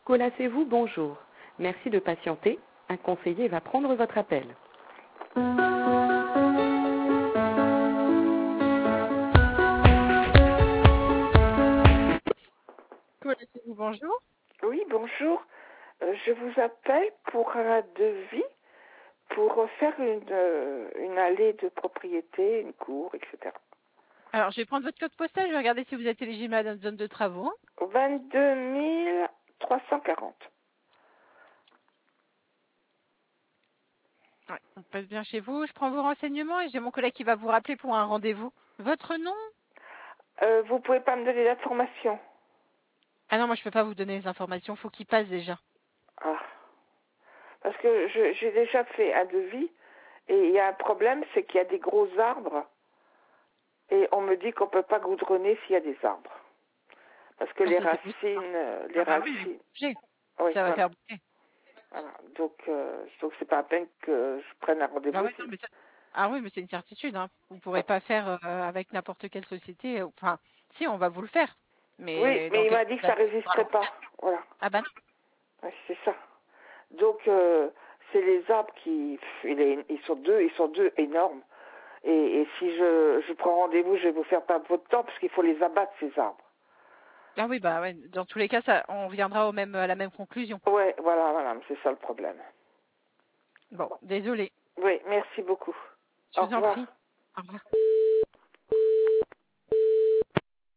Colacez-vous, bonjour. Merci de patienter. Un conseiller va prendre votre appel. Colacez-vous, bonjour. Oui, bonjour. Je vous appelle pour un devis pour faire une allée de propriété, une cour, etc. Alors, je vais prendre votre code postal, je vais regarder si vous êtes éligible à notre zone de travaux. 22 340. Ouais, on passe bien chez vous. Je prends vos renseignements et j'ai mon collègue qui va vous rappeler pour un rendez-vous. Votre nom? Vous pouvez pas me donner d'informations? Ah non, moi je peux pas vous donner les informations, faut qu'il passe déjà. Ah. Parce que j'ai déjà fait un devis et il y a un problème, c'est qu'il y a des gros arbres et on me dit qu'on peut pas goudronner s'il y a des arbres. Parce que Ah, les ça, c'est possible. racines, les Ah bah oui, racines. bouger. Oui, Ça va voilà. faire bouger. Voilà. Donc c'est pas la peine que je prenne un Ah, rendez-vous. ouais, non, mais ah oui, mais c'est une certitude, hein. Vous pourrez pas faire avec n'importe quelle société. Enfin, si, on va vous le faire. Oui, Mais dans mais il quel m'a dit que ça résisterait pas. Voilà. Ah bah non. Ouais, c'est ça. Donc c'est les arbres qui, ils sont deux énormes. Et si je prends rendez-vous, je vais vous faire perdre votre temps parce qu'il faut les abattre ces arbres. Ah oui, bah ouais. Dans tous les cas, ça, on viendra à la même conclusion. Ouais, voilà, madame, c'est ça le problème. Bon, désolé. Oui, merci beaucoup. Je Au vous en revoir. prie. Au revoir.